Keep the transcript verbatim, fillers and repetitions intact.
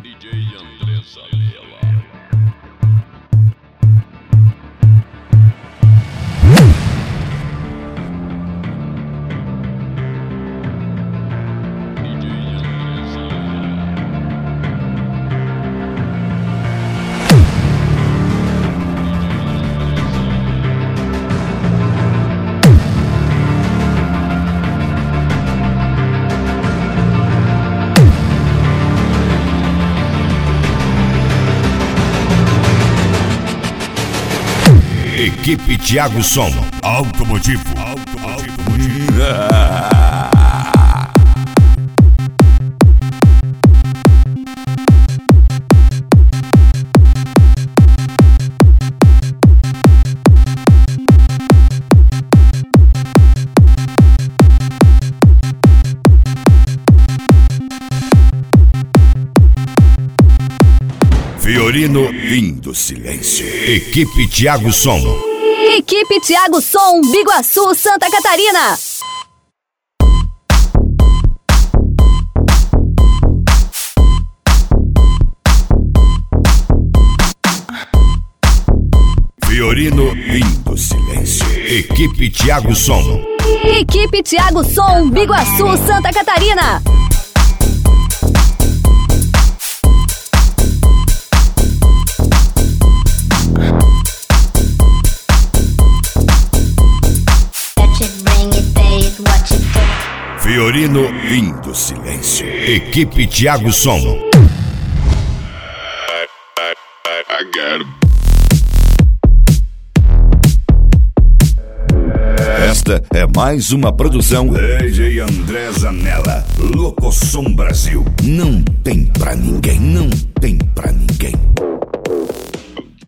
D J André Zanella. Equipe Thiago Som, automotivo, automotivo. Fiorino, lindo silêncio. Equipe Thiago Som. Equipe Thiago Som, Biguaçu, Santa Catarina. Fiorino, lindo silêncio. Equipe Thiago Som. Equipe Thiago Som, Biguaçu, Santa Catarina. Fiorino, lindo silêncio. Equipe Thiago Som. I, I, I, I got him. Esta é mais uma produção D J André Zanella, Locosom Brasil. Não tem pra ninguém, não tem pra ninguém.